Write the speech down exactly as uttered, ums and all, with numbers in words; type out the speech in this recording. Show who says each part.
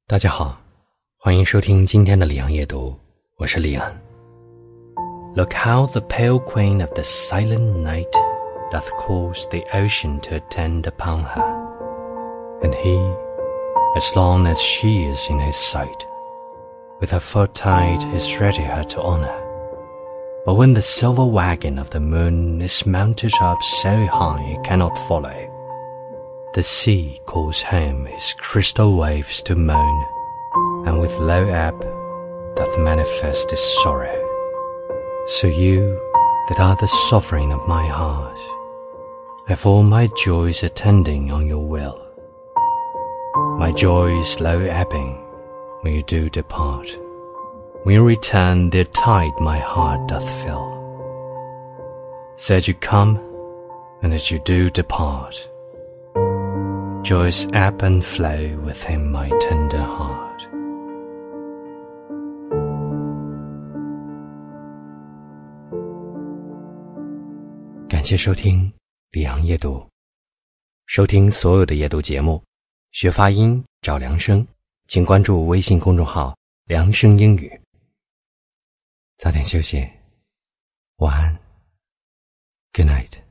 Speaker 1: 大家好，欢迎收听今天的里昂夜读，我是里昂。Look how the pale queen of the silent night doth cause the ocean to attend upon her, and he, as long as she is in his sight, with her full tide is ready her to honor. But when the silver wagon of the moon is mounted up so high it cannot follow, the sea calls home his crystal waves to moan, and with low ebb doth manifest his sorrow. So you, that are the sovereign of my heart, have all my joys attending on your will. My joys low ebbing, when you do depart. When you return, their tide my heart doth fill. So as you come, and as you do depart, joys ebb and flow within my tender heart. 感谢收听里昂夜读，收听所有的夜读节目，学发音找梁生，请关注微信公众号梁生英语。早点休息，晚安 ，Good night。